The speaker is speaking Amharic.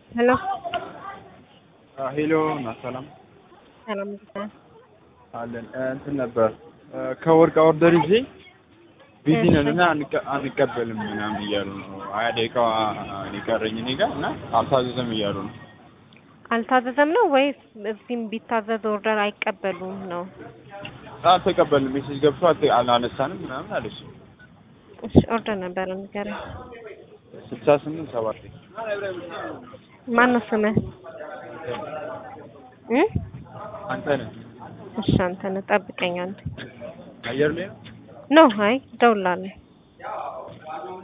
Hello. ሄሎ እና ሰላም ሰላም አለን። እንትን ነበር ከወርቅ ኦርደር ይዤ ቢዚ እሺ ነን እና አንቀበልም ምናምን እያሉ ነው። 20 ደቂቃ ሊቀረኝ እኔ ጋር እና አልታዘዘም እያሉ ነው። አልታዘዘም ነው ወይስ እዚህም ቢታዘዝ ኦርደር አይቀበሉም ነው? አልተቀበልንም ሜሴጅ ገብቶ አላነሳንም ምናምን አለች። እሺ ኦርደር ነበር ንገረኝ። 68 7 ማን ነው ስምህ? እ አንተ ነህ? እሺ አንተ ነህ። ጠብቀኝ አንተ አየር ላይ ነው? ኖ አይ ደውላለሁ።